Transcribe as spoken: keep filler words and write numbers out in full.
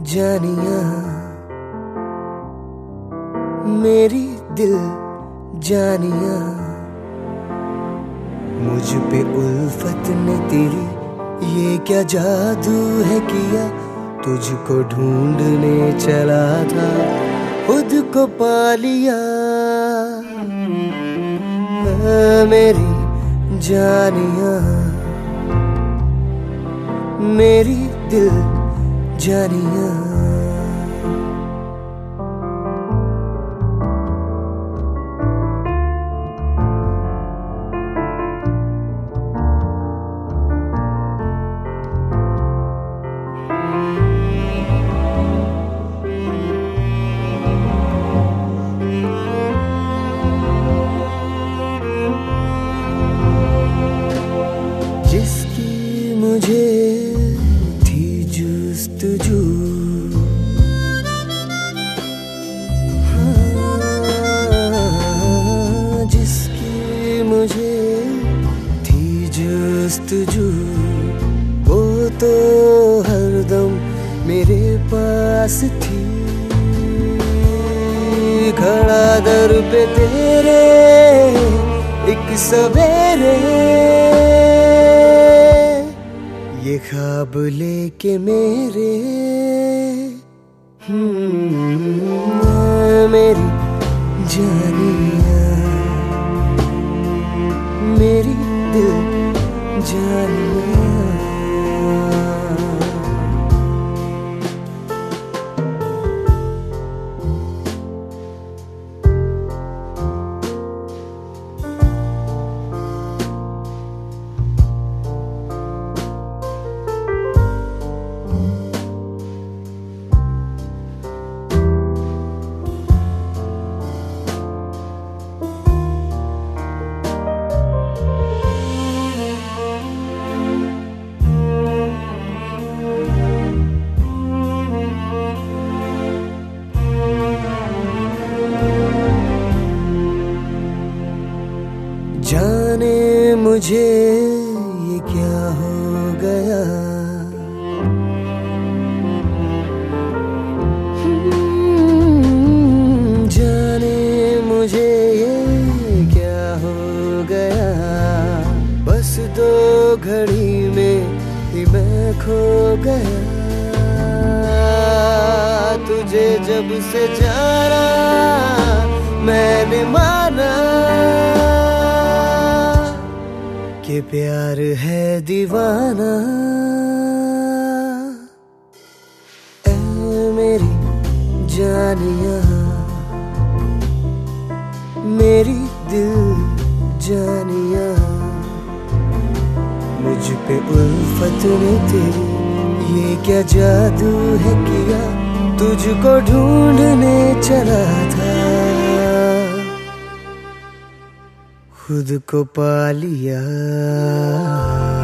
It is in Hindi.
जानिया मेरी दिल जानिया, मुझ पे उल्फत ने तेरी ये क्या जादू है किया। तुझको ढूंढने चला था खुद को पा लिया। मेरी जानिया मेरी दिल जानिया, जिसकी मुझे थी जुस्तजू, हाँ, जिसकी मुझे थी जुस्तजू, वो तो हरदम मेरे पास थी। खड़ा दर पे तेरे एक सवेरे, ये ख्वाब लेके मेरे मेरी जानिया मेरी दिल जानिया। जाने मुझे ये क्या हो गया, जाने मुझे ये क्या हो गया। बस दो घड़ी में ही मैं खो गया। तुझे जब से जाना मैंने माना कि प्यार है दीवाना। ऐ मेरी जानिया मेरी दिल जानिया, मुझ पे उल्फत ने तेरी ये क्या जादू है किया। तुझको ढूंढने चला था खुद को पा लिया।